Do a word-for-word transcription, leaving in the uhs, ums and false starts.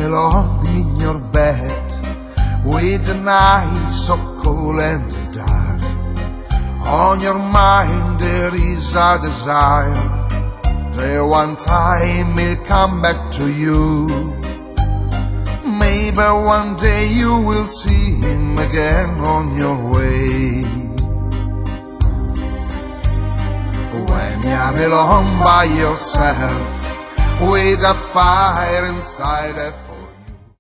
alone in your bed with the night so cold and dark. On your mind there is a desire that one time will come back to you. Maybe one day you will see him again on your way. When you're alone by yourself with a fire inside a